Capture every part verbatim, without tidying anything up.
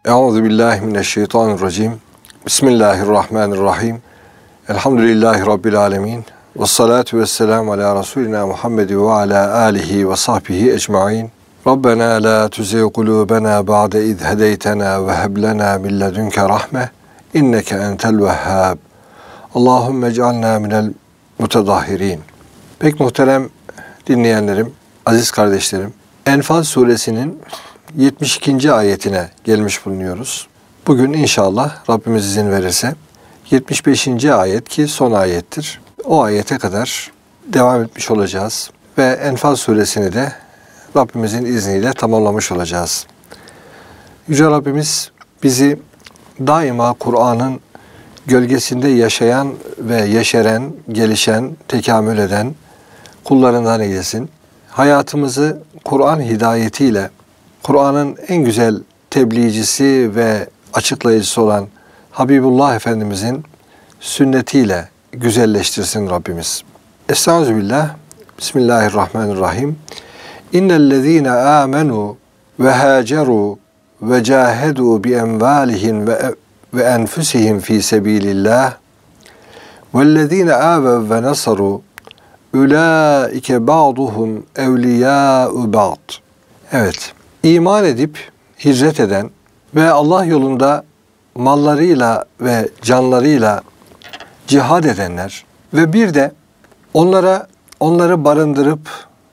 Euzubillahimineşşeytanirracim. Bismillahirrahmanirrahim. Elhamdülillahi Rabbil alemin. Vessalatu vesselamu ala Resulina Muhammed ve ala alihi ve sahbihi ecmain. Rabbena la tuzigh kulubena ba'de iz hedeytena ve heb lena min ledunke rahme. İnneke entel vehhab. Allahümme ec'alna minel mutedahhirin. Pek muhterem dinleyenlerim, aziz kardeşlerim, Enfal suresinin yetmiş ikinci ayetine gelmiş bulunuyoruz. Bugün inşallah Rabbimiz izin verirse yetmiş beşinci ayet ki son ayettir. O ayete kadar devam etmiş olacağız ve Enfal suresini de Rabbimizin izniyle tamamlamış olacağız. Yüce Rabbimiz bizi daima Kur'an'ın gölgesinde yaşayan ve yeşeren, gelişen, tekamül eden kullarından eylesin. Hayatımızı Kur'an hidayetiyle, Kur'an'ın en güzel tebliğcisi ve açıklayıcısı olan Habibullah Efendimizin sünnetiyle güzelleştirsin Rabbimiz. Estağfirullah. Bismillahirrahmanirrahim. İnnellezîne âmenû ve hâcerû ve câhedû bi envâlihim ve ve enfusihim fî sebîlillah vellezîne âvev ve nasarû ulaike ba'duhum evliyâ'u ba'd. Evet, iman edip hicret eden ve Allah yolunda mallarıyla ve canlarıyla cihad edenler ve bir de onlara onları barındırıp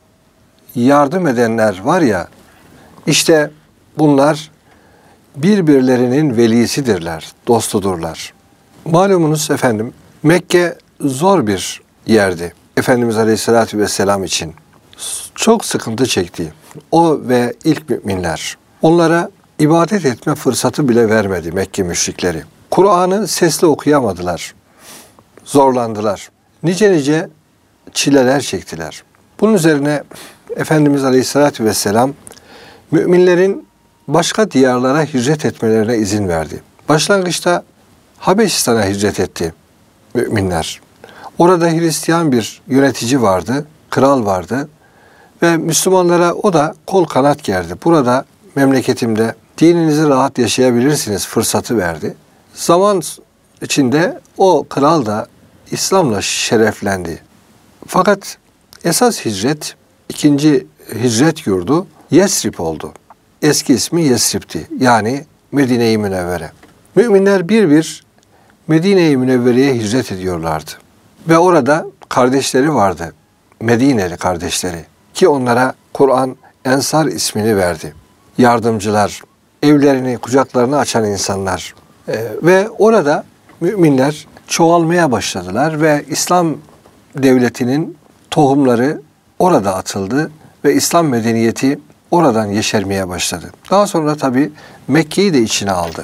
yardım edenler var ya, işte bunlar birbirlerinin velisidirler, dostudurlar. Malumunuz efendim, Mekke zor bir yerdi. Efendimiz Aleyhisselatü Vesselam için çok sıkıntı çekti. O ve ilk müminler. Onlara ibadet etme fırsatı bile vermedi Mekke müşrikleri. Kur'an'ı sesli okuyamadılar. Zorlandılar. Nice nice çileler çektiler. Bunun üzerine Efendimiz Aleyhisselatü Vesselam müminlerin başka diyarlara hicret etmelerine izin verdi. Başlangıçta Habeşistan'a hicret etti müminler. Orada Hristiyan bir yönetici vardı, kral vardı ve Müslümanlara o da kol kanat gerdi. Burada memleketimde dininizi rahat yaşayabilirsiniz fırsatı verdi. Zaman içinde o kral da İslam'la şereflendi. Fakat esas hicret, ikinci hicret yurdu Yesrib oldu. Eski ismi Yesrib'ti. Yani Medine-i Münevvere. Müminler bir bir Medine-i Münevvere'ye hicret ediyorlardı. Ve orada kardeşleri vardı. Medineli kardeşleri. Ki onlara Kur'an Ensar ismini verdi. Yardımcılar, evlerini, kucaklarını açan insanlar. Ee, ve orada müminler çoğalmaya başladılar ve İslam devletinin tohumları orada atıldı ve İslam medeniyeti oradan yeşermeye başladı. Daha sonra tabii Mekke'yi de içine aldı.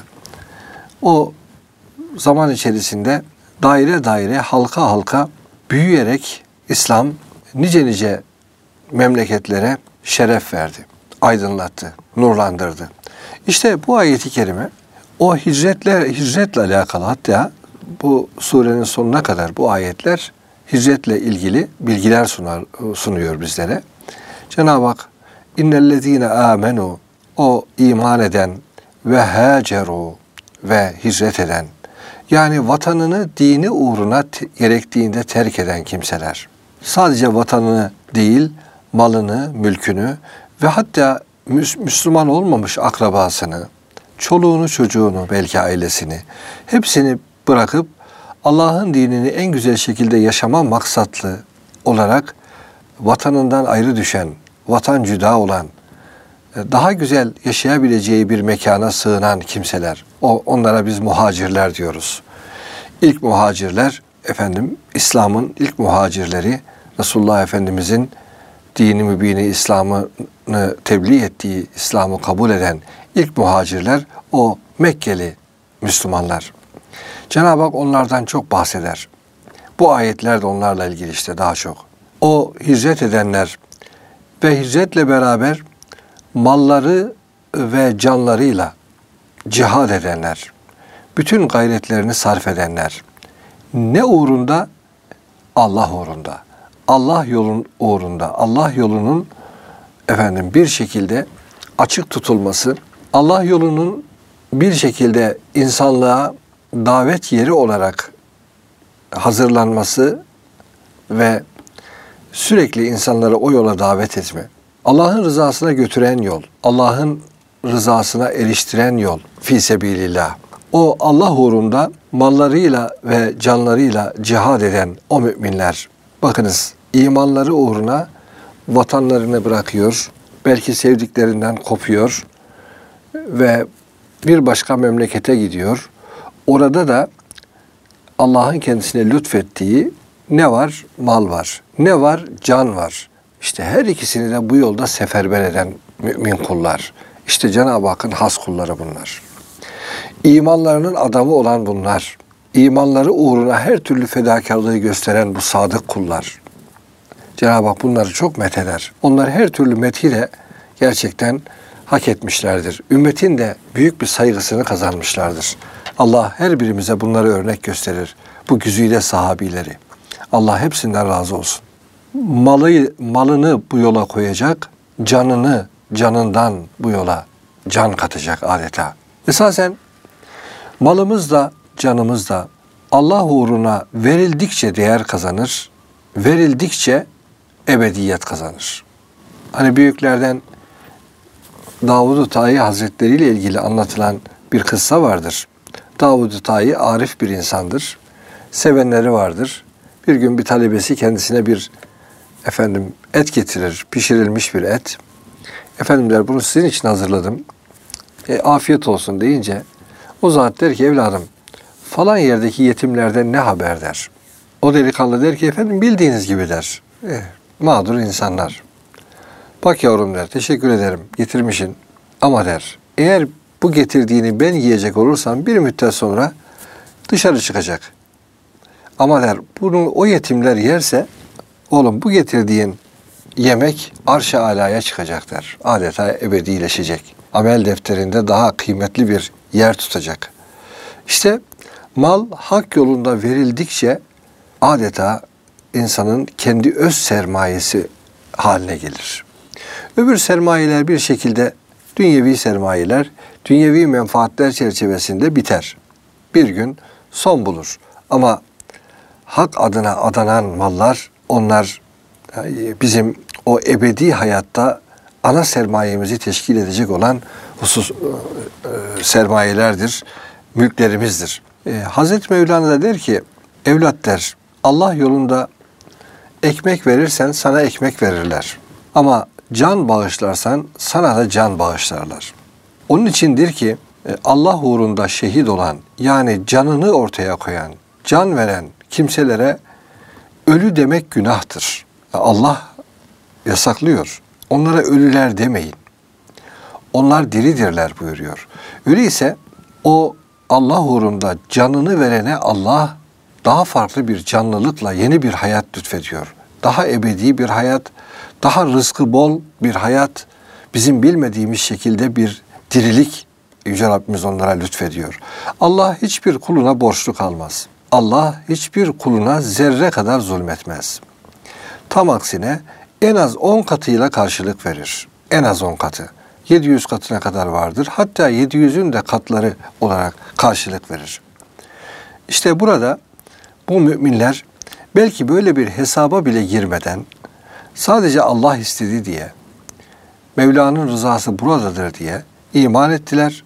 O zaman içerisinde daire daire, halka halka büyüyerek İslam nice nice memleketlere şeref verdi, aydınlattı, nurlandırdı. İşte bu ayeti kerime o hicretle hicretle alakalı, hatta bu surenin sonuna kadar bu ayetler hicretle ilgili bilgiler sunar, sunuyor bizlere. Cenab-ı Hak İnnellezîne âmenû, o iman eden ve hâcerû ve hicret eden, yani vatanını dini uğruna te- gerektiğinde terk eden kimseler. Sadece vatanını değil, malını, mülkünü ve hatta Müs- Müslüman olmamış akrabasını, çoluğunu, çocuğunu, belki ailesini, hepsini bırakıp Allah'ın dinini en güzel şekilde yaşama maksatlı olarak vatanından ayrı düşen, vatan cüda olan, daha güzel yaşayabileceği bir mekana sığınan kimseler. O, onlara biz muhacirler diyoruz. İlk muhacirler, efendim İslam'ın ilk muhacirleri, Resulullah Efendimizin dini mübini İslam'ını tebliğ ettiği, İslam'ı kabul eden ilk muhacirler o Mekkeli Müslümanlar. Cenab-ı Hak onlardan çok bahseder. Bu ayetler de onlarla ilgili işte daha çok. O hicret edenler ve hicretle beraber malları ve canlarıyla cihad edenler, bütün gayretlerini sarf edenler, ne uğrunda? Allah uğrunda. Allah yolun uğrunda. Allah yolunun efendim bir şekilde açık tutulması, Allah yolunun bir şekilde insanlığa davet yeri olarak hazırlanması ve sürekli insanları o yola davet etme. Allah'ın rızasına götüren yol, Allah'ın rızasına eriştiren yol fi sebilillah. O Allah uğrunda mallarıyla ve canlarıyla cihad eden o müminler. Bakınız, imanları uğruna vatanlarını bırakıyor, belki sevdiklerinden kopuyor ve bir başka memlekete gidiyor. Orada da Allah'ın kendisine lütfettiği ne var? Mal var. Ne var? Can var. İşte her ikisini de bu yolda seferber eden mümin kullar. İşte Cenab-ı Hakk'ın has kulları bunlar. İmanlarının adamı olan bunlar. İmanları uğruna her türlü fedakarlığı gösteren bu sadık kullar. Cenab-ı Hak bunları çok metheder. Onlar her türlü methiyle gerçekten hak etmişlerdir. Ümmetin de büyük bir saygısını kazanmışlardır. Allah her birimize bunları örnek gösterir. Bu güzide sahabileri. Allah hepsinden razı olsun. Malı, malını bu yola koyacak, canını canından bu yola can katacak adeta. Esasen malımız da canımız da Allah uğruna verildikçe değer kazanır, verildikçe ebediyet kazanır. Hani büyüklerden Davud-u Tayi Hazretleri ile ilgili anlatılan bir kıssa vardır. Davud-u Tayi arif bir insandır. Sevenleri vardır. Bir gün bir talebesi kendisine bir efendim et getirir. Pişirilmiş bir et. Efendim der, bunu sizin için hazırladım. E, afiyet olsun deyince o zat der ki, evladım falan yerdeki yetimlerden ne haber der. O delikanlı der ki, efendim bildiğiniz gibi der. E, mağdur insanlar. Bak yavrum der, teşekkür ederim getirmişsin. Ama der, eğer bu getirdiğini ben yiyecek olursam bir müddet sonra dışarı çıkacak. Ama der, bunu o yetimler yerse, oğlum bu getirdiğin yemek arş-ı alaya çıkacak der. Adeta ebedileşecek. Amel defterinde daha kıymetli bir yer tutacak. İşte mal hak yolunda verildikçe adeta insanın kendi öz sermayesi haline gelir. Öbür sermayeler bir şekilde dünyevi sermayeler, dünyevi menfaatler çerçevesinde biter. Bir gün son bulur. Ama hak adına adanan mallar, onlar bizim o ebedi hayatta ana sermayemizi teşkil edecek olan husus e, sermayelerdir, mülklerimizdir. E, Hazreti Mevlana da der ki, evlat der, Allah yolunda ekmek verirsen sana ekmek verirler. Ama can bağışlarsan sana da can bağışlarlar. Onun içindir ki Allah uğrunda şehit olan, yani canını ortaya koyan, can veren kimselere ölü demek günahtır. Allah yasaklıyor. Onlara ölüler demeyin. Onlar diridirler buyuruyor. Öyleyse o Allah uğrunda canını verene Allah daha farklı bir canlılıkla yeni bir hayat lütfediyor. Daha ebedi bir hayat, daha rızkı bol bir hayat, bizim bilmediğimiz şekilde bir dirilik Yüce Rabbimiz onlara lütfediyor. Allah hiçbir kuluna borçlu kalmaz. Allah hiçbir kuluna zerre kadar zulmetmez. Tam aksine en az on katıyla karşılık verir. En az on katı. yedi yüz katına kadar vardır. Hatta yedi yüzün de katları olarak karşılık verir. İşte burada bu müminler belki böyle bir hesaba bile girmeden sadece Allah istedi diye, Mevla'nın rızası buradadır diye iman ettiler,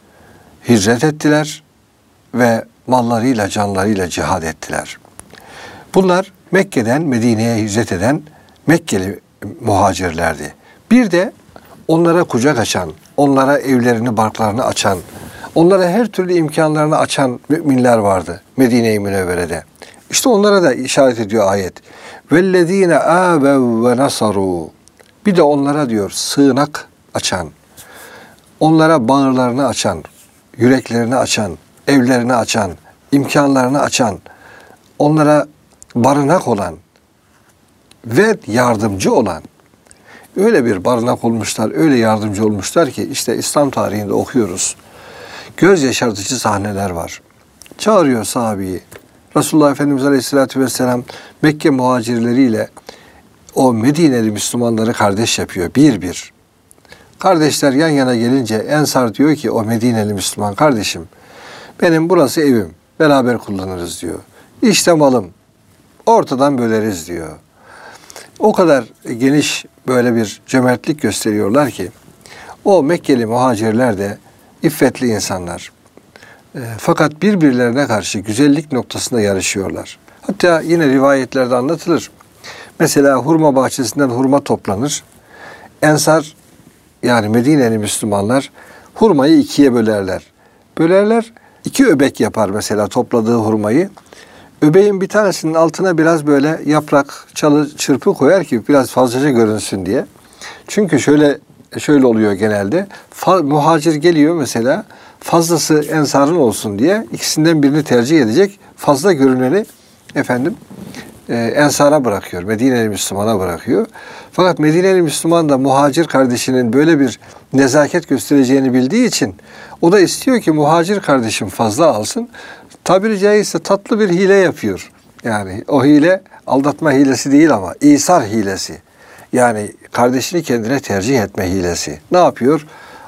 hicret ettiler ve mallarıyla, canlarıyla cihad ettiler. Bunlar Mekke'den Medine'ye hicret eden Mekkeli muhacirlerdi. Bir de onlara kucak açan, onlara evlerini, barklarını açan, onlara her türlü imkanlarını açan müminler vardı Medine-i Münevvere'de. İşte onlara da işaret ediyor ayet. وَالَّذ۪ينَ آبَوْا وَنَصَرُوا Bir de onlara diyor sığınak açan, onlara bağırlarını açan, yüreklerini açan, evlerini açan, imkanlarını açan, onlara barınak olan ve yardımcı olan, öyle bir barınak olmuşlar, öyle yardımcı olmuşlar ki işte İslam tarihinde okuyoruz. Göz yaşartıcı sahneler var. Çağırıyor sahabeyi. Resulullah Efendimiz Aleyhisselatü Vesselam Mekke muhacirleriyle o Medineli Müslümanları kardeş yapıyor bir bir. Kardeşler yan yana gelince Ensar diyor ki o Medineli Müslüman kardeşim, benim burası evim, beraber kullanırız diyor. İşte malım, ortadan böleriz diyor. O kadar geniş böyle bir cömertlik gösteriyorlar ki o Mekkeli muhacirler de iffetli insanlar. E, fakat birbirlerine karşı güzellik noktasında yarışıyorlar. Hatta yine rivayetlerde anlatılır. Mesela hurma bahçesinden hurma toplanır. Ensar yani Medineli Müslümanlar hurmayı ikiye bölerler. Bölerler, iki öbek yapar mesela topladığı hurmayı. Öbeğin bir tanesinin altına biraz böyle yaprak, çalı, çırpı koyar ki biraz fazlaca görünsün diye. Çünkü şöyle şöyle oluyor genelde. Fa, muhacir geliyor mesela, fazlası Ensar'ın olsun diye ikisinden birini tercih edecek. Fazla görüneni efendim e, Ensar'a bırakıyor. Medineli Müslüman'a bırakıyor. Fakat Medineli Müslüman da muhacir kardeşinin böyle bir nezaket göstereceğini bildiği için o da istiyor ki muhacir kardeşim fazla alsın. Tabiri caizse tatlı bir hile yapıyor. Yani o hile aldatma hilesi değil ama İsar hilesi. Yani kardeşini kendine tercih etme hilesi. Ne yapıyor?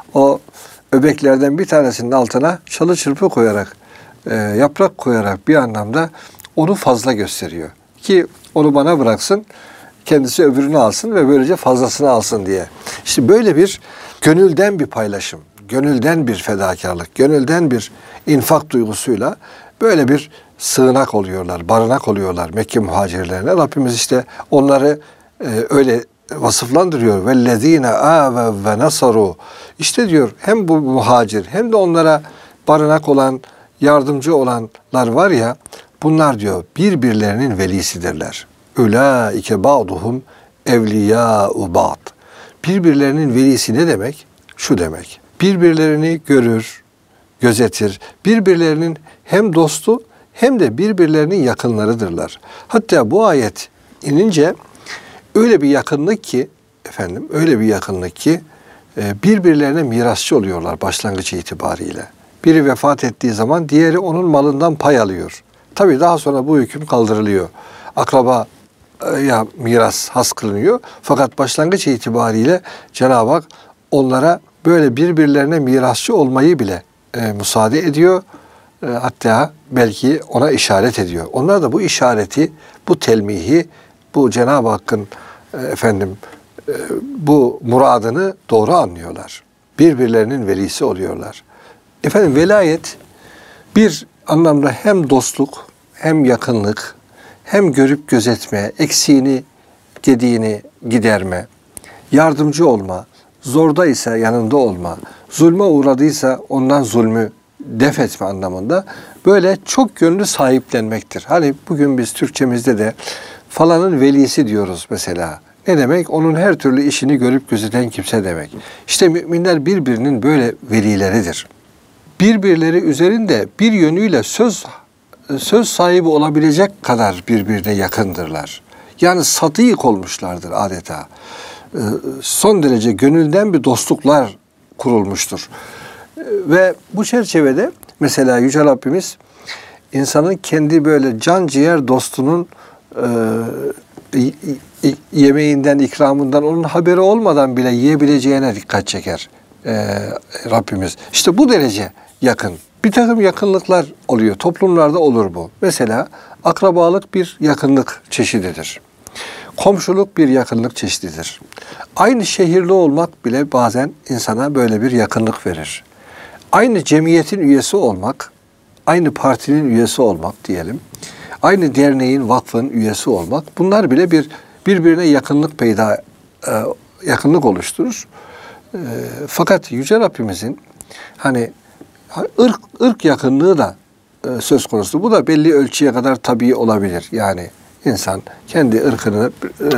O öbeklerden bir tanesinin altına çalı çırpı koyarak, e, yaprak koyarak bir anlamda onu fazla gösteriyor. Ki onu bana bıraksın, kendisi öbürünü alsın ve böylece fazlasını alsın diye. İşte böyle bir gönülden bir paylaşım, gönülden bir fedakarlık, gönülden bir infak duygusuyla böyle bir sığınak oluyorlar, barınak oluyorlar Mekke muhacirlerine. Rabbimiz işte onları e, öyle vasıflandırıyor. وَالَّذ۪ينَ آوَوْا وَنَصَرُوا İşte diyor hem bu muhacir hem de onlara barınak olan, yardımcı olanlar var ya, bunlar diyor birbirlerinin velisidirler. اُولَٰئِكَ بَعْضُهُمْ اَوْلِيَاءُ بَعْضٍ Birbirlerinin velisi ne demek? Şu demek. Birbirlerini görür, gözetir. Birbirlerinin hem dostu hem de birbirlerinin yakınlarıdırlar. Hatta bu ayet inince öyle bir yakınlık ki efendim öyle bir yakınlık ki birbirlerine mirasçı oluyorlar başlangıç itibariyle. Biri vefat ettiği zaman diğeri onun malından pay alıyor. Tabii daha sonra bu hüküm kaldırılıyor. Akraba ya miras has kılınıyor. Fakat başlangıç itibariyle Cenab-ı Hak onlara böyle birbirlerine mirasçı olmayı bile e, müsaade ediyor. E, hatta belki ona işaret ediyor. Onlar da bu işareti, bu telmihi, bu Cenab-ı Hakk'ın e, efendim e, bu muradını doğru anlıyorlar. Birbirlerinin velisi oluyorlar. Efendim velayet bir anlamda hem dostluk, hem yakınlık, hem görüp gözetme, eksiğini, gediğini giderme, yardımcı olma, zorda ise yanında olma, zulme uğradıysa ondan zulmü def etme anlamında böyle çok yönlü sahiplenmektir. Hani bugün biz Türkçemizde de falanın velisi diyoruz mesela. Ne demek? Onun her türlü işini görüp gözeten kimse demek. İşte müminler birbirinin böyle velileridir. Birbirleri üzerinde bir yönüyle söz söz sahibi olabilecek kadar birbirine yakındırlar. Yani sadık olmuşlardır adeta. Son derece gönülden bir dostluklar kurulmuştur. Ve bu çerçevede mesela Yüce Rabbimiz insanın kendi böyle can ciğer dostunun e, yemeğinden, ikramından onun haberi olmadan bile yiyebileceğine dikkat çeker e, Rabbimiz. İşte bu derece yakın. Bir takım yakınlıklar oluyor. Toplumlarda olur bu. Mesela akrabalık bir yakınlık çeşididir. Komşuluk bir yakınlık çeşididir. Aynı şehirli olmak bile bazen insana böyle bir yakınlık verir. Aynı cemiyetin üyesi olmak, aynı partinin üyesi olmak diyelim, aynı derneğin, vakfın üyesi olmak, bunlar bile bir birbirine yakınlık peyda, yakınlık oluşturur. Fakat Yüce Rabbimizin hani ırk, ırk yakınlığı da söz konusu. Bu da belli ölçüye kadar tabii olabilir. Yani insan kendi ırkını e,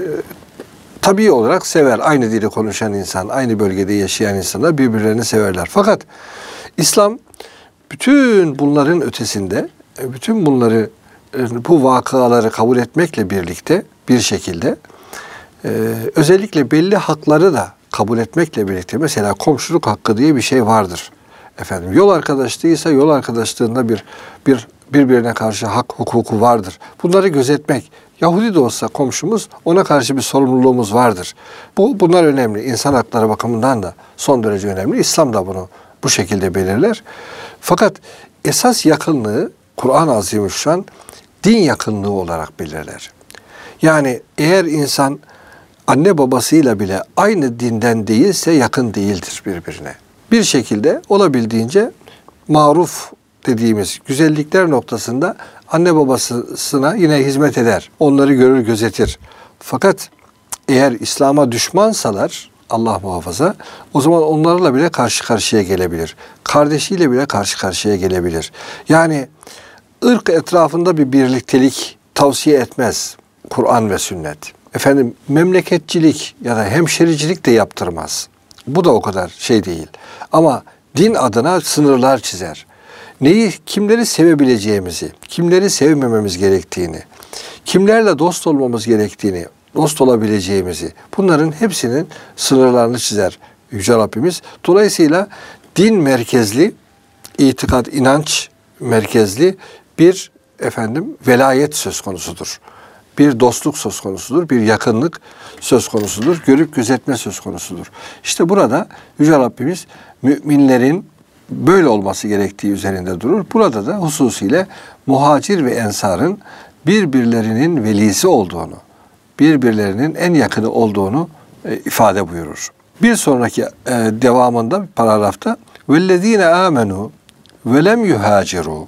tabii olarak sever. Aynı dili konuşan insan, aynı bölgede yaşayan insanlar birbirlerini severler. Fakat İslam bütün bunların ötesinde, bütün bunları, bu vakaları kabul etmekle birlikte bir şekilde e, özellikle belli hakları da kabul etmekle birlikte, mesela komşuluk hakkı diye bir şey vardır. Efendim yol arkadaşlığıysa yol arkadaşlığında bir bir birbirine karşı hak hukuku vardır. Bunları gözetmek Yahudi de olsa komşumuz, ona karşı bir sorumluluğumuz vardır. Bu bunlar önemli. İnsan hakları bakımından da son derece önemli. İslam da bunu bu şekilde belirler. Fakat esas yakınlığı Kur'an-ı Azimüşşan din yakınlığı olarak belirler. Yani eğer insan anne babasıyla bile aynı dinden değilse yakın değildir birbirine. Bir şekilde olabildiğince maruf dediğimiz güzellikler noktasında anne babasına yine hizmet eder. Onları görür, gözetir. Fakat eğer İslam'a düşmansalar, Allah muhafaza, o zaman onlarla bile karşı karşıya gelebilir. Kardeşiyle bile karşı karşıya gelebilir. Yani ırk etrafında bir birliktelik tavsiye etmez Kur'an ve sünnet. Efendim memleketçilik ya da hemşericilik de yaptırmaz. Bu da o kadar şey değil. Ama din adına sınırlar çizer. Neyi, kimleri sevebileceğimizi, kimleri sevmememiz gerektiğini, kimlerle dost olmamız gerektiğini, dost olabileceğimizi, bunların hepsinin sınırlarını çizer Yüce Rabbimiz. Dolayısıyla din merkezli, itikat, inanç merkezli bir efendim velayet söz konusudur. Bir dostluk söz konusudur, bir yakınlık söz konusudur, görüp gözetme söz konusudur. İşte burada Yüce Rabbimiz müminlerin böyle olması gerektiği üzerinde durur. Burada da hususiyle muhacir ve ensarın birbirlerinin velisi olduğunu, birbirlerinin en yakını olduğunu e, ifade buyurur. Bir sonraki e, devamında paragrafta vellezine amenu ve lem yuhaciru,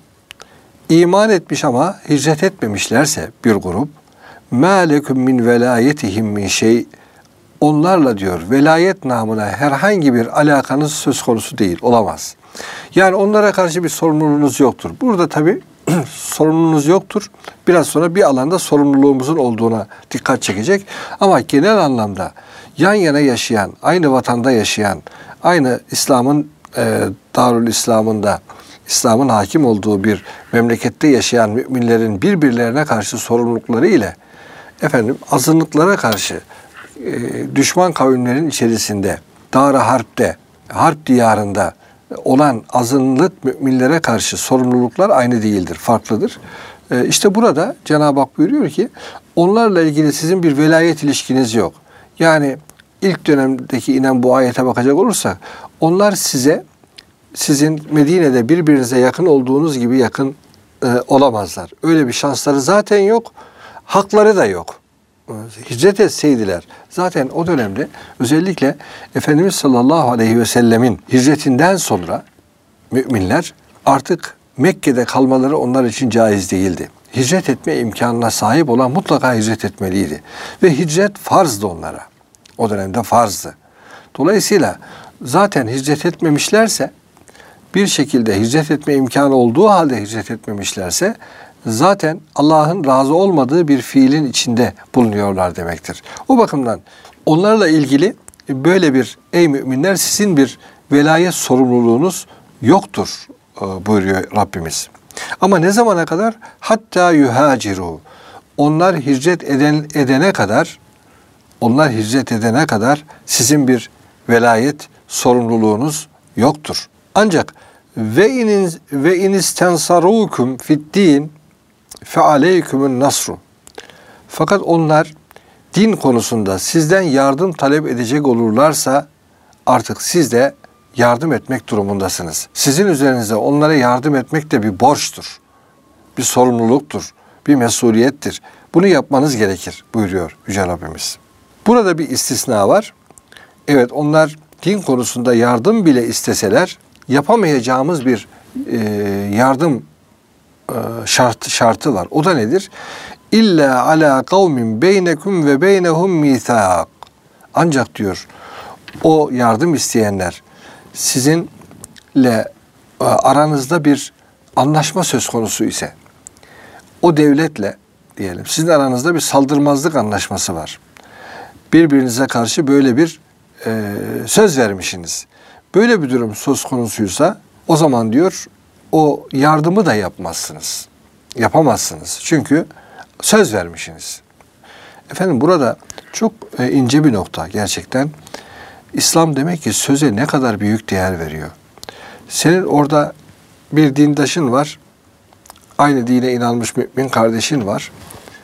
iman etmiş ama hicret etmemişlerse bir grup, ma lekum min velayetihim min şey, onlarla diyor velayet namına herhangi bir alakanız söz konusu değil, olamaz. Yani onlara karşı bir sorumluluğunuz yoktur. Burada tabii sorumluluğunuz yoktur. Biraz sonra bir alanda sorumluluğumuzun olduğuna dikkat çekecek. Ama genel anlamda yan yana yaşayan, aynı vatanda yaşayan, aynı İslam'ın e, Darül İslam'ında, İslam'ın hakim olduğu bir memlekette yaşayan müminlerin birbirlerine karşı sorumlulukları ile efendim azınlıklara karşı e, düşman kavimlerin içerisinde, Dar-ı Harp'te, Harp diyarında olan azınlık müminlere karşı sorumluluklar aynı değildir, farklıdır. E, işte burada Cenab-ı Hak buyuruyor ki onlarla ilgili sizin bir velayet ilişkiniz yok. Yani ilk dönemdeki inen bu ayete bakacak olursak onlar size, sizin Medine'de birbirinize yakın olduğunuz gibi yakın e, olamazlar. Öyle bir şansları zaten yok, hakları da yok. Hicret etseydiler zaten o dönemde özellikle Efendimiz sallallahu aleyhi ve sellemin hicretinden sonra müminler artık Mekke'de kalmaları onlar için caiz değildi. Hicret etme imkanına sahip olan mutlaka hicret etmeliydi. Ve hicret farzdı onlara. O dönemde farzdı. Dolayısıyla zaten hicret etmemişlerse, bir şekilde hicret etme imkanı olduğu halde hicret etmemişlerse zaten Allah'ın razı olmadığı bir fiilin içinde bulunuyorlar demektir. O bakımdan onlarla ilgili böyle bir, ey müminler sizin bir velayet sorumluluğunuz yoktur buyuruyor Rabbimiz. Ama ne zamana kadar? Hatta yuhaciru. Onlar hicret eden, edene kadar, onlar hicret edene kadar sizin bir velayet sorumluluğunuz yoktur. Ancak ve in ve in istensarukum fi'd-din fe aleykumun nasru. Fakat onlar din konusunda sizden yardım talep edecek olurlarsa artık siz de yardım etmek durumundasınız. Sizin üzerinize onlara yardım etmek de bir borçtur. Bir sorumluluktur. Bir mesuliyettir. Bunu yapmanız gerekir buyuruyor Yüce Rabbimiz. Burada bir istisna var. Evet, onlar din konusunda yardım bile isteseler yapamayacağımız bir e, yardım e, şartı, şartı var. O da nedir? İlla ala kavmin beynekum ve beynehum mithaq. Ancak diyor o yardım isteyenler sizinle e, aranızda bir anlaşma söz konusu ise, o devletle diyelim sizin aranızda bir saldırmazlık anlaşması var. Birbirinize karşı böyle bir e, söz vermişsiniz. Böyle bir durum söz konusuysa o zaman diyor o yardımı da yapmazsınız. Yapamazsınız. Çünkü söz vermişsiniz. Efendim burada çok e, ince bir nokta gerçekten. İslam demek ki söze ne kadar büyük değer veriyor. Senin orada bir dindaşın var. Aynı dine inanmış mümin kardeşin var.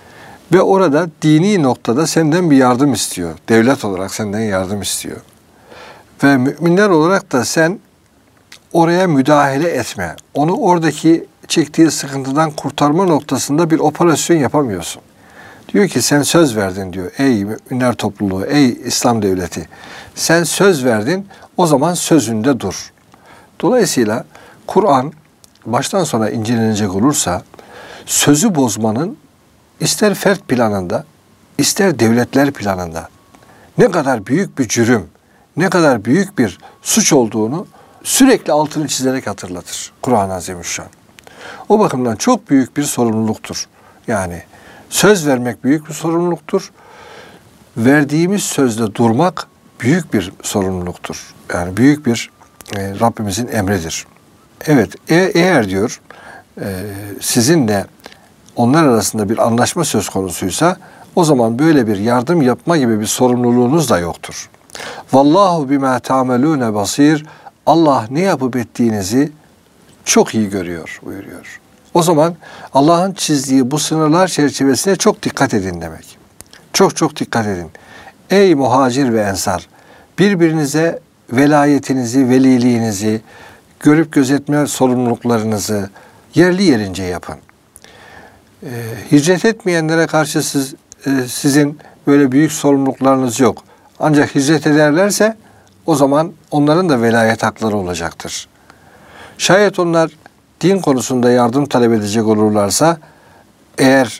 Ve orada dini noktada senden bir yardım istiyor. Devlet olarak senden yardım istiyor. Ve müminler olarak da sen oraya müdahale etme. Onu oradaki çektiği sıkıntıdan kurtarma noktasında bir operasyon yapamıyorsun. Diyor ki sen söz verdin diyor. Ey müminler topluluğu, ey İslam devleti. Sen söz verdin, o zaman sözünde dur. Dolayısıyla Kur'an baştan sona incelenecek olursa sözü bozmanın ister fert planında, ister devletler planında ne kadar büyük bir cürüm, ne kadar büyük bir suç olduğunu sürekli altını çizerek hatırlatır Kur'an-ı Azimüşşan. O bakımdan çok büyük bir sorumluluktur. Yani söz vermek büyük bir sorumluluktur. Verdiğimiz sözde durmak büyük bir sorumluluktur. Yani büyük bir e, Rabbimizin emridir. Evet, e- eğer diyor e, sizinle onlar arasında bir anlaşma söz konusuysa o zaman böyle bir yardım yapma gibi bir sorumluluğunuz da yoktur. Vallahu bima ta'melune basir. Allah ne yapıp ettiğinizi çok iyi görüyor buyuruyor. O zaman Allah'ın çizdiği bu sınırlar çerçevesine çok dikkat edin demek. Çok çok dikkat edin. Ey muhacir ve ensar, birbirinize velayetinizi, veliliğinizi, görüp gözetme sorumluluklarınızı yerli yerince yapın. Ee, hicret etmeyenlere karşı siz, e, sizin böyle büyük sorumluluklarınız yok. Ancak hicret ederlerse o zaman onların da velayet hakları olacaktır. Şayet onlar din konusunda yardım talep edecek olurlarsa, eğer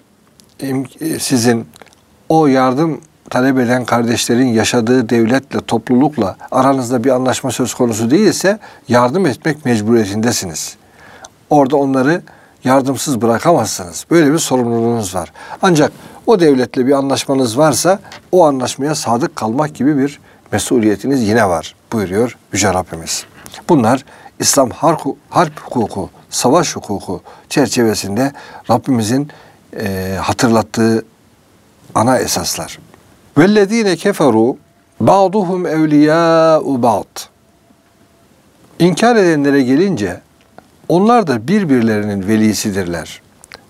sizin o yardım talep eden kardeşlerin yaşadığı devletle, toplulukla aranızda bir anlaşma söz konusu değilse yardım etmek mecburiyetindesiniz. Orada onları yardımsız bırakamazsınız. Böyle bir sorumluluğunuz var. Ancak o devletle bir anlaşmanız varsa o anlaşmaya sadık kalmak gibi bir mesuliyetiniz yine var buyuruyor Yüce Rabbimiz. Bunlar İslam harp hukuku, savaş hukuku çerçevesinde Rabbimizin e, hatırlattığı ana esaslar. وَالَّذ۪ينَ كَفَرُوا بَعْضُهُمْ اَوْلِيَاءُ بَعْضٍ. İnkar edenlere gelince onlar da birbirlerinin velisidirler.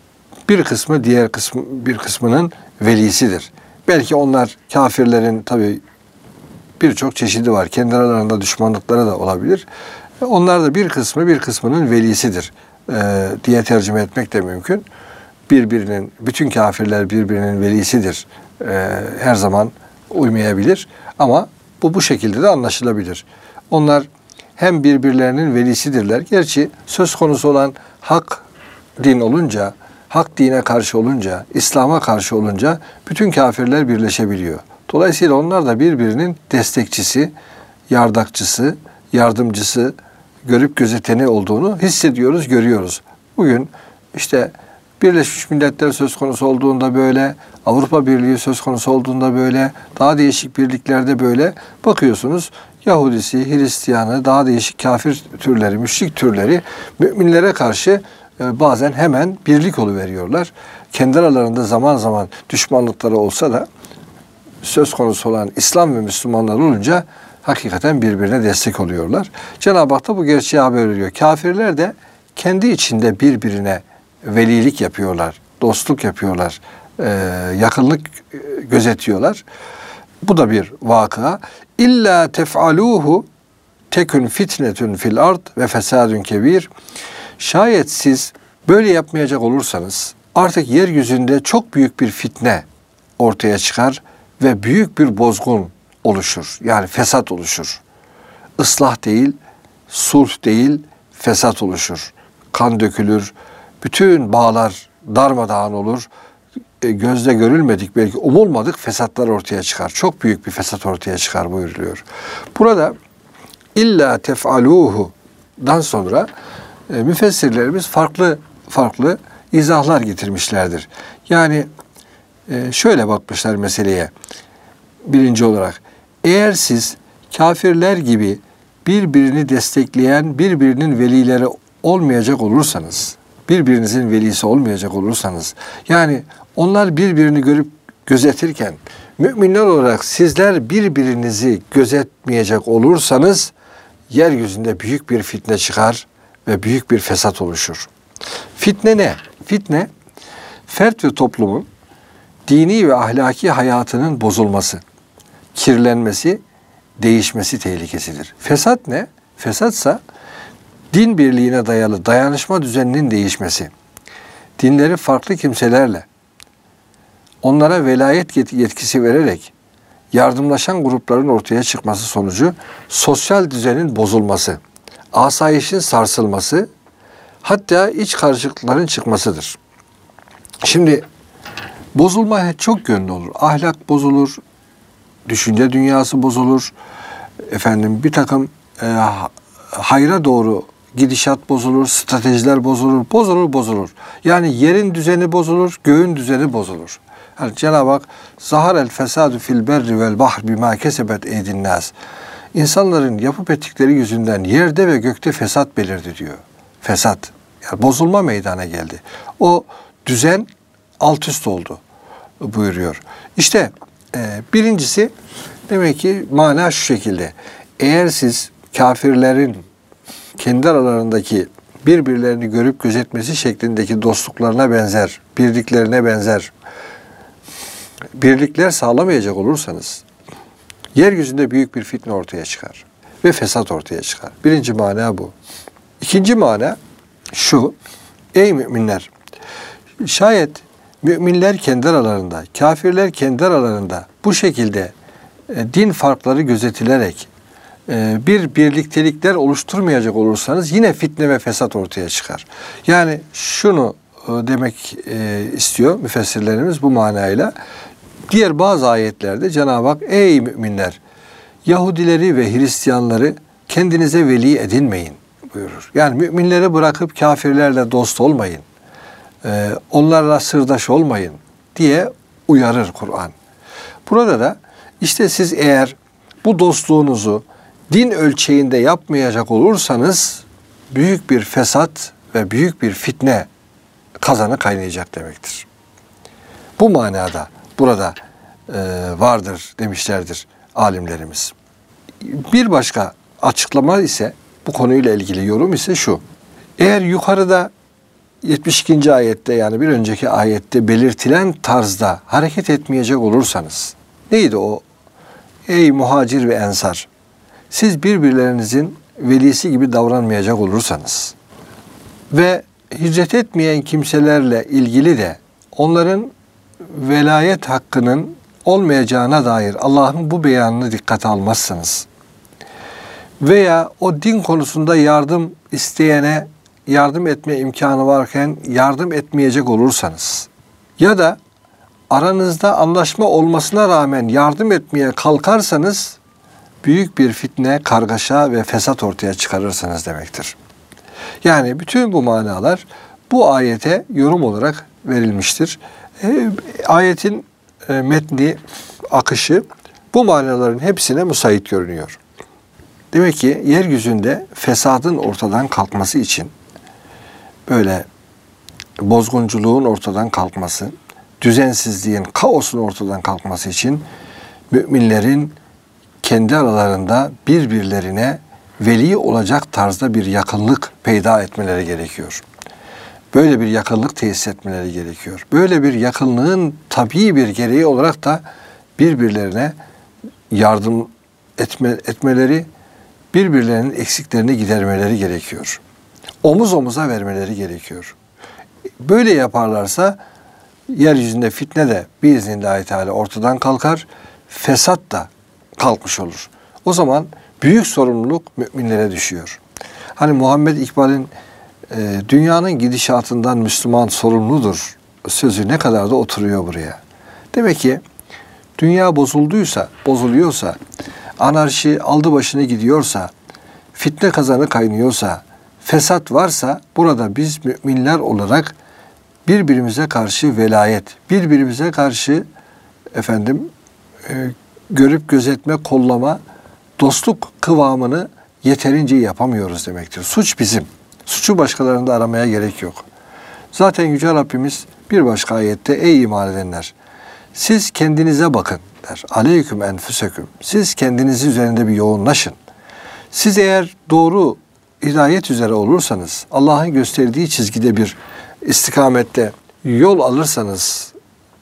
Bir kısmı diğer kısmı bir kısmının velisidir. Belki onlar kafirlerin tabii birçok çeşidi var. Kendi aralarında düşmanlıkları da olabilir. Onlar da bir kısmı bir kısmının velisidir ee, diye tercüme etmek de mümkün. Birbirinin, bütün kafirler birbirinin velisidir. Ee, her zaman uymayabilir. Ama bu bu şekilde de anlaşılabilir. Onlar hem birbirlerinin velisidirler. Gerçi söz konusu olan hak din olunca, hak dine karşı olunca, İslam'a karşı olunca bütün kafirler birleşebiliyor. Dolayısıyla onlar da birbirinin destekçisi, yardakçısı, yardımcısı, görüp gözeteni olduğunu hissediyoruz, görüyoruz. Bugün işte Birleşmiş Milletler söz konusu olduğunda böyle, Avrupa Birliği söz konusu olduğunda böyle, daha değişik birliklerde böyle bakıyorsunuz. Yahudisi, Hristiyanı, daha değişik kafir türleri, müşrik türleri müminlere karşı bazen hemen birlik oluveriyorlar. Kendi aralarında zaman zaman düşmanlıkları olsa da söz konusu olan İslam ve Müslümanlar olunca hakikaten birbirine destek oluyorlar. Cenab-ı Hak da bu gerçeği haber veriyor. Kafirler de kendi içinde birbirine velilik yapıyorlar, dostluk yapıyorlar, yakınlık gözetiyorlar. Bu da bir vakıa. İlla tef'aluhu tekün fitnetun fil ard ve fesadun kebir. Şayet siz böyle yapmayacak olursanız artık yeryüzünde çok büyük bir fitne ortaya çıkar ve büyük bir bozgun oluşur. Yani fesat oluşur. Islah değil, sulh değil, fesat oluşur. Kan dökülür, bütün bağlar darmadağın olur. Gözle görülmedik, belki umulmadık fesatlar ortaya çıkar. Çok büyük bir fesat ortaya çıkar buyuruluyor. Burada illa tef'aluhu'dan sonra e, müfessirlerimiz farklı farklı izahlar getirmişlerdir. Yani e, şöyle bakmışlar meseleye. Birinci olarak, eğer siz kafirler gibi birbirini destekleyen, birbirinin velileri olmayacak olursanız, birbirinizin velisi olmayacak olursanız, yani onlar birbirini görüp gözetirken, müminler olarak sizler birbirinizi gözetmeyecek olursanız, yeryüzünde büyük bir fitne çıkar ve büyük bir fesat oluşur. Fitne ne? Fitne, fert ve toplumun dini ve ahlaki hayatının bozulması, kirlenmesi, değişmesi tehlikesidir. Fesat ne? Fesatsa din birliğine dayalı dayanışma düzeninin değişmesi, dinleri farklı kimselerle, onlara velayet yetkisi vererek yardımlaşan grupların ortaya çıkması sonucu sosyal düzenin bozulması, asayişin sarsılması, hatta iç karışıklıkların çıkmasıdır. Şimdi bozulma çok yönlü olur. Ahlak bozulur, düşünce dünyası bozulur, efendim bir takım e, hayra doğru gidişat bozulur, stratejiler bozulur, bozulur, bozulur. Yani yerin düzeni bozulur, göğün düzeni bozulur. Yani Cenab-ı Hak zahar el fesadu fil berri vel bahr bima kesebet eydin nas. İnsanların yapıp ettikleri yüzünden yerde ve gökte fesat belirdi diyor. Fesat. Yani bozulma meydana geldi. O düzen alt üst oldu buyuruyor. İşte e, birincisi demek ki mana şu şekilde. Eğer siz kafirlerin kendi aralarındaki birbirlerini görüp gözetmesi şeklindeki dostluklarına benzer, birliklerine benzer birlikler sağlamayacak olursanız yeryüzünde büyük bir fitne ortaya çıkar ve fesat ortaya çıkar. Birinci mana bu. İkinci mana şu: ey müminler, şayet müminler kendi aralarında, kafirler kendi aralarında bu şekilde e, din farkları gözetilerek e, bir birliktelikler oluşturmayacak olursanız yine fitne ve fesat ortaya çıkar. Yani şunu e, demek e, istiyor müfessirlerimiz bu manayla. Diğer bazı ayetlerde Cenab-ı Hak ey müminler, Yahudileri ve Hristiyanları kendinize veli edinmeyin buyurur. Yani müminleri bırakıp kafirlerle dost olmayın, e, onlarla sırdaş olmayın diye uyarır Kur'an. Burada da işte siz eğer bu dostluğunuzu din ölçeğinde yapmayacak olursanız büyük bir fesat ve büyük bir fitne kazanı kaynayacak demektir. Bu manada burada e, vardır demişlerdir alimlerimiz. Bir başka açıklama ise bu konuyla ilgili yorum ise şu: eğer yukarıda yetmiş ikinci ayette, yani bir önceki ayette belirtilen tarzda hareket etmeyecek olursanız, neydi o? Ey muhacir ve ensar, siz birbirlerinizin velisi gibi davranmayacak olursanız ve hicret etmeyen kimselerle ilgili de onların velayet hakkının olmayacağına dair Allah'ın bu beyanını dikkate almazsanız veya o din konusunda yardım isteyene yardım etme imkanı varken yardım etmeyecek olursanız ya da aranızda anlaşma olmasına rağmen yardım etmeye kalkarsanız büyük bir fitne, kargaşa ve fesat ortaya çıkarırsınız demektir. Yani bütün bu manalar bu ayete yorum olarak verilmiştir. E, ayetin e, metni, akışı bu manaların hepsine müsait görünüyor. Demek ki yeryüzünde fesadın ortadan kalkması için, böyle bozgunculuğun ortadan kalkması, düzensizliğin, kaosun ortadan kalkması için müminlerin kendi aralarında birbirlerine veli olacak tarzda bir yakınlık peyda etmeleri gerekiyor. Böyle bir yakınlık tesis etmeleri gerekiyor. Böyle bir yakınlığın tabii bir gereği olarak da birbirlerine yardım etme, etmeleri, birbirlerinin eksiklerini gidermeleri gerekiyor. Omuz omuza vermeleri gerekiyor. Böyle yaparlarsa yeryüzünde fitne de biiznillahü teala ortadan kalkar, fesat da kalkmış olur. O zaman büyük sorumluluk müminlere düşüyor. Hani Muhammed İkbal'in e, dünyanın gidişatından Müslüman sorumludur sözü ne kadar da oturuyor buraya. Demek ki dünya bozulduysa, bozuluyorsa, anarşi aldı başını gidiyorsa, fitne kazanı kaynıyorsa, fesat varsa burada biz müminler olarak birbirimize karşı velayet, birbirimize karşı efendim e, görüp gözetme, kollama, dostluk kıvamını yeterince yapamıyoruz demektir. Suç bizim. Suçu başkalarında aramaya gerek yok. Zaten Yüce Rabbimiz bir başka ayette ey iman edenler, siz kendinize bakın der. Aleyküm enfüseküm. Siz kendinizi üzerinde bir yoğunlaşın. Siz eğer doğru hidayet üzere olursanız, Allah'ın gösterdiği çizgide bir istikamette yol alırsanız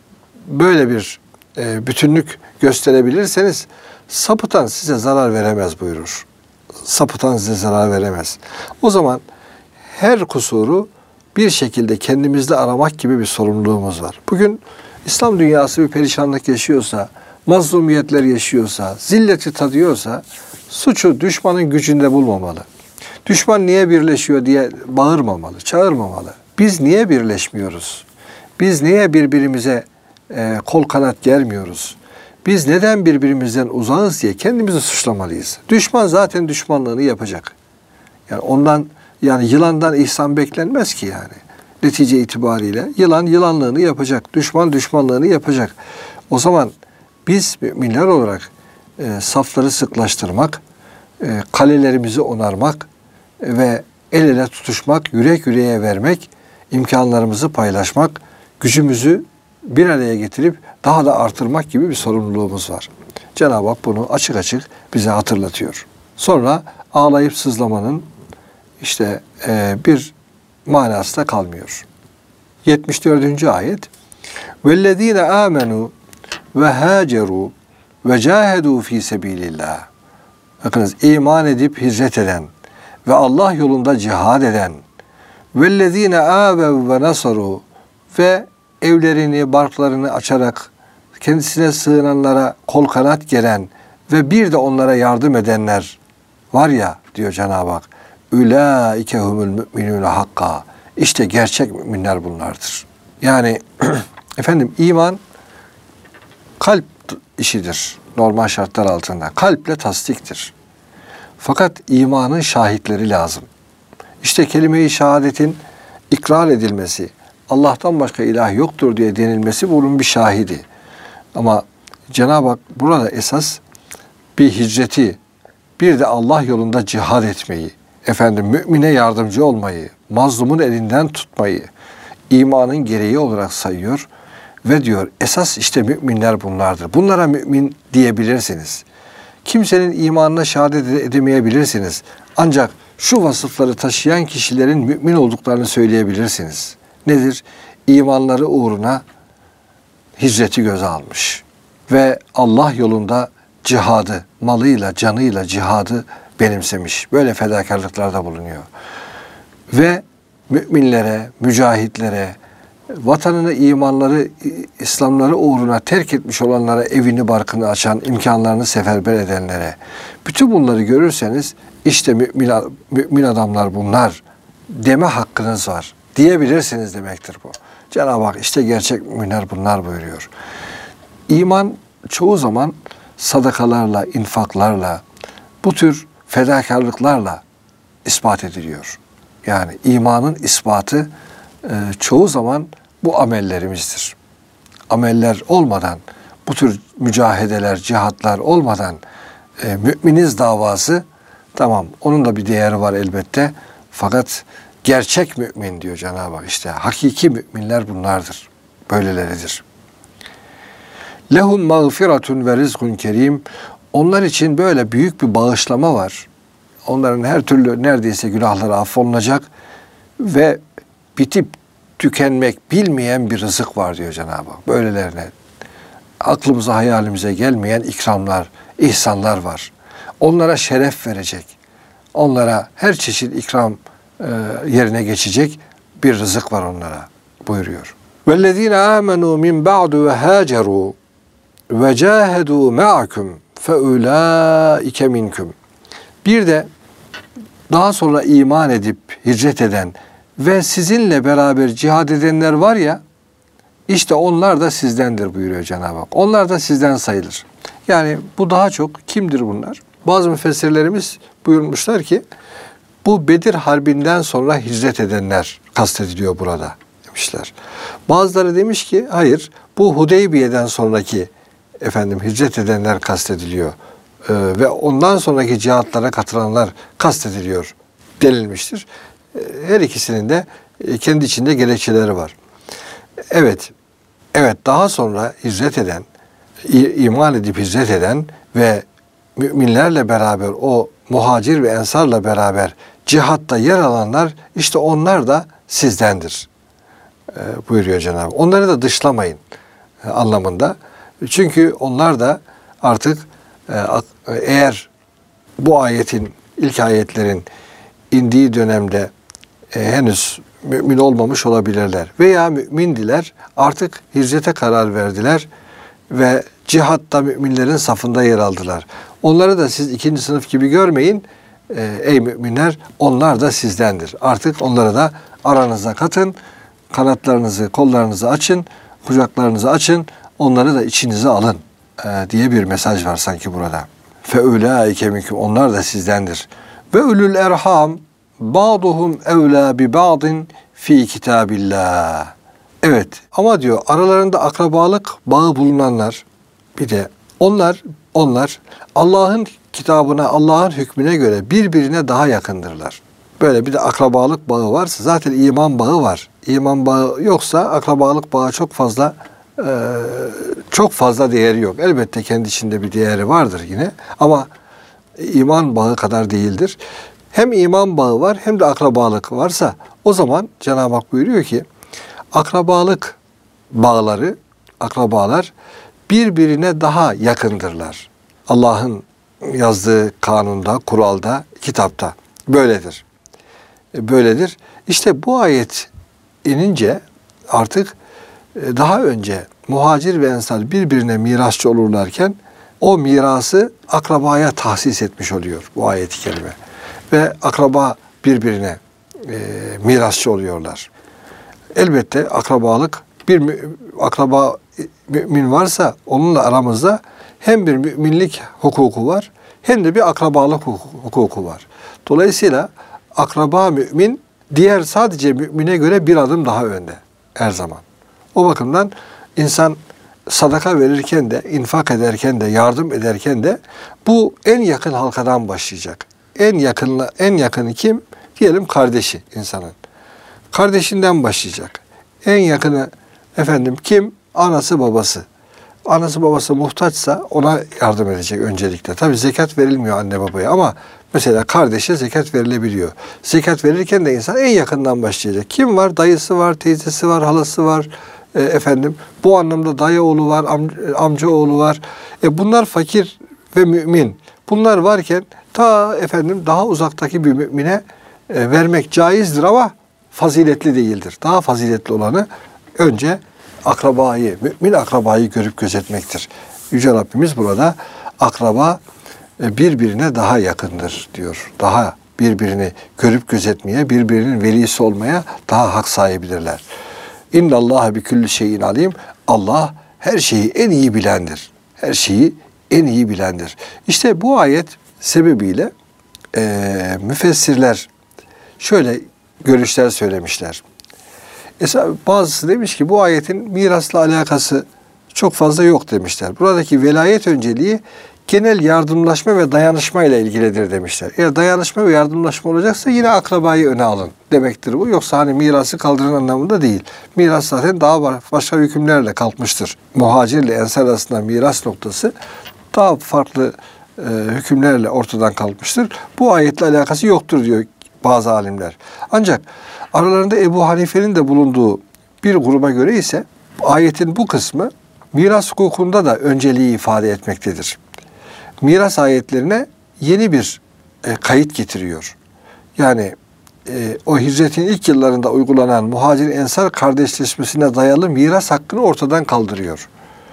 böyle bir e, bütünlük gösterebilirseniz sapıtan size zarar veremez buyurur. Sapıtan size zarar veremez. O zaman her kusuru bir şekilde kendimizde aramak gibi bir sorumluluğumuz var. Bugün İslam dünyası bir perişanlık yaşıyorsa, mazlumiyetler yaşıyorsa, zilleti tadıyorsa suçu düşmanın gücünde bulmamalı. Düşman niye birleşiyor diye bağırmamalı, çağırmamalı. Biz niye birleşmiyoruz? Biz niye birbirimize e, kol kanat germiyoruz? Biz neden birbirimizden uzağız diye kendimizi suçlamalıyız. Düşman zaten düşmanlığını yapacak. Yani ondan, yani yılandan ihsan beklenmez ki yani. Netice itibariyle yılan yılanlığını yapacak, düşman düşmanlığını yapacak. O zaman biz müminler olarak e, safları sıklaştırmak, e, kalelerimizi onarmak e, ve el ele tutuşmak, yürek yüreğe vermek, imkanlarımızı paylaşmak, gücümüzü bir araya getirip daha da artırmak gibi bir sorumluluğumuz var. Cenab-ı Hak bunu açık açık bize hatırlatıyor. Sonra ağlayıp sızlamanın işte e, bir manası da kalmıyor. yetmiş dördüncü ayet. وَالَّذ۪ينَ آمَنُوا وَهَاجَرُوا وَجَاهَدُوا ف۪ي سَب۪يلِ اللّٰهِ. Bakınız, iman edip hicret eden ve Allah yolunda cihad eden وَالَّذ۪ينَ آوَوْا وَنَصَرُوا ve evlerini, barklarını açarak kendisine sığınanlara kol kanat geren ve bir de onlara yardım edenler var ya diyor Cenab-ı Hak. Ulaike humul müminune hakka. İşte gerçek müminler bunlardır. Yani efendim iman kalp işidir normal şartlar altında. Kalple tasdiktir. Fakat imanın şahitleri lazım. İşte kelime-i şehadetin ikrar edilmesi, Allah'tan başka ilah yoktur diye denilmesi bunun bir şahidi. Ama Cenab-ı Hak burada esas bir hicreti, bir de Allah yolunda cihad etmeyi, efendim mümine yardımcı olmayı, mazlumun elinden tutmayı imanın gereği olarak sayıyor ve diyor esas işte müminler bunlardır. Bunlara mümin diyebilirsiniz. Kimsenin imanına şehadet edemeyebilirsiniz. Ancak şu vasıfları taşıyan kişilerin mümin olduklarını söyleyebilirsiniz. Nedir? İmanları uğruna hicreti göze almış ve Allah yolunda cihadı, malıyla, canıyla cihadı benimsemiş. Böyle fedakarlıklarda bulunuyor. Ve müminlere, mücahitlere, vatanını, imanları, İslamları uğruna terk etmiş olanlara evini, barkını açan, imkanlarını seferber edenlere, bütün bunları görürseniz işte mümin, mümin adamlar bunlar deme hakkınız var. Diyebilirsiniz demektir bu. Cenab-ı Hak işte gerçek müminler bunlar buyuruyor. İman çoğu zaman sadakalarla, infaklarla, bu tür fedakarlıklarla ispat ediliyor. Yani imanın ispatı e, çoğu zaman bu amellerimizdir. Ameller olmadan, bu tür mücahedeler, cihatlar olmadan e, müminiz davası, tamam onun da bir değeri var elbette. Fakat gerçek mümin diyor Cenab-ı Hak, işte hakiki müminler bunlardır. Böyleleridir. Lehum mağfiretun ve rizkun kerim. Onlar için böyle büyük bir bağışlama var. Onların her türlü neredeyse günahları affolunacak ve bitip tükenmek bilmeyen bir rızık var diyor Cenab-ı Hak. Böylelerine aklımıza, hayalimize gelmeyen ikramlar, ihsanlar var. Onlara şeref verecek. Onlara her çeşit ikram e, yerine geçecek bir rızık var onlara buyuruyor. وَالَّذ۪ينَ آمَنُوا مِنْ بَعْدُ وَهَاجَرُوا وَجَاهَدُوا مَعَكُمْ فَاُولَٰئِكَ مِنْكُمْ. Bir de daha sonra iman edip hicret eden ve sizinle beraber cihad edenler var ya, işte onlar da sizdendir buyuruyor Cenab-ı Hak. Onlar da sizden sayılır. Yani bu daha çok kimdir bunlar? Bazı müfessirlerimiz buyurmuşlar ki bu Bedir Harbi'nden sonra hicret edenler kastediliyor burada demişler. Bazıları demiş ki hayır, bu Hudeybiye'den sonraki efendim hicret edenler kastediliyor. Ee, ve ondan sonraki cihatlara katılanlar kastediliyor denilmiştir. Ee, her ikisinin de kendi içinde gerekçeleri var. Evet, evet daha sonra hicret eden, iman edip hicret eden ve müminlerle beraber o muhacir ve ensarla beraber cihatta yer alanlar, işte onlar da sizdendir ee, buyuruyor Cenab-ı Hak. Onları da dışlamayın. anlamında. Çünkü onlar da artık eğer bu ayetin, ilk ayetlerin indiği dönemde henüz mümin olmamış olabilirler. Veya mümindiler, artık hicrete karar verdiler ve cihatta müminlerin safında yer aldılar. Onları da siz ikinci sınıf gibi görmeyin. Ey müminler, onlar da sizdendir. Artık onları da aranıza katın, kanatlarınızı, kollarınızı açın, kucaklarınızı açın, onları da içinize alın diye bir mesaj var sanki burada. Feulaike minkum, onlar da sizdendir. Ve ulul erham ba'duhum evla bi ba'din fi kitabillah. Evet, ama diyor aralarında akrabalık bağı bulunanlar, bir de onlar onlar Allah'ın kitabına, Allah'ın hükmüne göre birbirine daha yakındırlar. Böyle bir de akrabalık bağı varsa zaten iman bağı var. İman bağı yoksa akrabalık bağı çok fazla çok fazla değeri yok. Elbette kendi içinde bir değeri vardır yine, ama iman bağı kadar değildir. Hem iman bağı var hem de akrabalık varsa o zaman Cenab-ı Hak buyuruyor ki akrabalık bağları, akrabalar birbirine daha yakındırlar. Allah'ın yazdığı kanunda, kuralda, kitapta böyledir. Böyledir. İşte bu ayet inince artık daha önce muhacir ve ensar birbirine mirasçı olurlarken o mirası akrabaya tahsis etmiş oluyor bu ayet-i kerime. Ve akraba birbirine e, mirasçı oluyorlar. Elbette akrabalık, bir mü, akraba mümin varsa onunla aramızda hem bir müminlik hukuku var hem de bir akrabalık hukuku var. Dolayısıyla akraba mümin diğer sadece mümine göre bir adım daha önde her zaman. O bakımdan insan sadaka verirken de, infak ederken de, yardım ederken de bu en yakın halkadan başlayacak. En yakınla en yakını kim? Diyelim kardeşi insanın. Kardeşinden başlayacak. En yakını efendim kim? Anası babası. Anası babası muhtaçsa ona yardım edecek öncelikle. Tabii zekat verilmiyor anne babaya ama mesela kardeşe zekat verilebiliyor. Zekat verirken de insan en yakından başlayacak. Kim var? Dayısı var, teyzesi var, halası var. E, efendim bu anlamda dayı oğlu var, am, amca oğlu var. E, bunlar fakir ve mümin. Bunlar varken ta efendim daha uzaktaki bir mümine e, vermek caizdir ama faziletli değildir. Daha faziletli olanı önce akrabayı, mümin akrabayı görüp gözetmektir. Yüce Rabbimiz burada akraba birbirine daha yakındır diyor. Daha birbirini görüp gözetmeye, birbirinin velisi olmaya daha hak sahibidirler. İnnallâhe bi külli şeyin alim. Allah her şeyi en iyi bilendir. Her şeyi en iyi bilendir. İşte bu ayet sebebiyle e, müfessirler şöyle görüşler söylemişler. Mesela bazısı demiş ki bu ayetin mirasla alakası çok fazla yok demişler. Buradaki velayet önceliği genel yardımlaşma ve dayanışma ile ilgilidir demişler. Eğer dayanışma ve yardımlaşma olacaksa yine akrabayı öne alın demektir bu. Yoksa hani mirası kaldırın anlamında değil. Miras zaten daha başka hükümlerle kalkmıştır. Muhacir ile ensar arasında miras noktası daha farklı e, hükümlerle ortadan kalkmıştır. Bu ayetle alakası yoktur diyor bazı alimler. Ancak aralarında Ebu Hanife'nin de bulunduğu bir gruba göre ise ayetin bu kısmı miras hukukunda da önceliği ifade etmektedir. Miras ayetlerine yeni bir e, kayıt getiriyor. Yani e, o hicretin ilk yıllarında uygulanan muhacir ensar kardeşleşmesine dayalı miras hakkını ortadan kaldırıyor.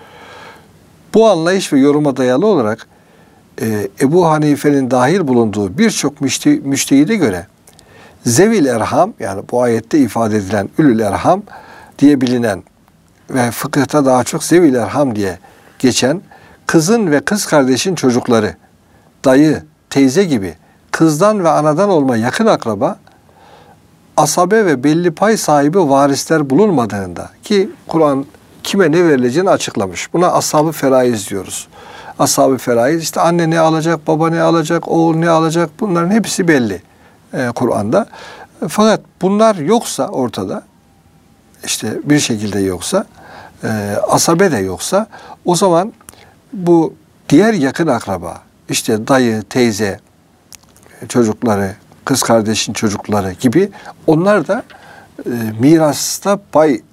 Bu anlayış ve yoruma dayalı olarak e, Ebu Hanife'nin dahil bulunduğu birçok müşte, müştehide göre zevil erham, yani bu ayette ifade edilen ülül erham diye bilinen ve fıkıhta daha çok zevil erham diye geçen kızın ve kız kardeşin çocukları, dayı, teyze gibi kızdan ve anadan olma yakın akraba, asabe ve belli pay sahibi varisler bulunmadığında, ki Kur'an kime ne verileceğini açıklamış. Buna ashab-ı feraiz diyoruz. Ashab-ı feraiz işte anne ne alacak, baba ne alacak, oğul ne alacak, bunların hepsi belli e, Kur'an'da. Fakat bunlar yoksa ortada, işte bir şekilde yoksa, e, asabe de yoksa, o zaman bu diğer yakın akraba, işte dayı, teyze çocukları, kız kardeşin çocukları gibi onlar da e, mirasta pay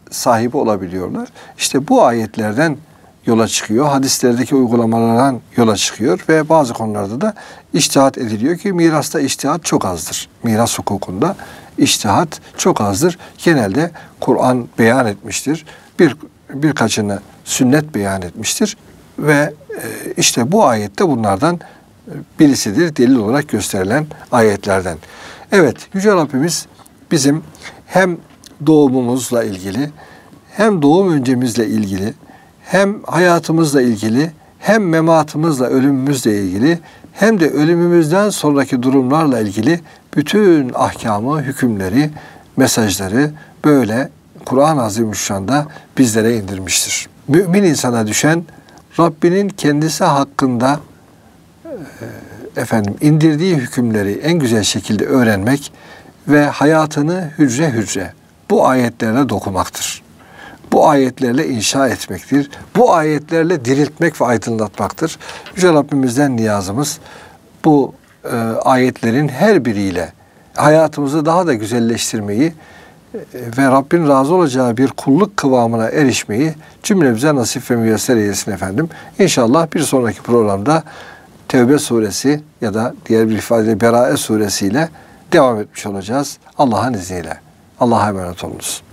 sahibi olabiliyorlar. İşte bu ayetlerden yola çıkıyor. Hadislerdeki uygulamalardan yola çıkıyor ve bazı konularda da içtihat ediliyor ki mirasta içtihat çok azdır. Miras hukukunda içtihat çok azdır. Genelde Kur'an beyan etmiştir. Bir birkaçını sünnet beyan etmiştir ve işte bu ayette bunlardan birisidir. Delil olarak gösterilen ayetlerden. Evet, Yüce Rabbimiz bizim hem doğumumuzla ilgili, hem doğum öncemizle ilgili, hem hayatımızla ilgili, hem mematımızla, ölümümüzle ilgili, hem de ölümümüzden sonraki durumlarla ilgili bütün ahkamı, hükümleri, mesajları böyle Kur'an-ı Azimüşşan'da bizlere indirmiştir. Mümin insana düşen Rabbinin kendisi hakkında efendim indirdiği hükümleri en güzel şekilde öğrenmek ve hayatını hücre hücre bu ayetlerle dokumaktır. Bu ayetlerle inşa etmektir. Bu ayetlerle diriltmek ve aydınlatmaktır. Yüce Rabbimizden niyazımız bu e, ayetlerin her biriyle hayatımızı daha da güzelleştirmeyi e, ve Rabbin razı olacağı bir kulluk kıvamına erişmeyi cümlemize nasip ve müyesser eylesin efendim. İnşallah bir sonraki programda Tevbe suresi ya da diğer bir ifadeyle Berae suresiyle devam etmiş olacağız. Allah'ın izniyle. Allah'a emanet olunuz.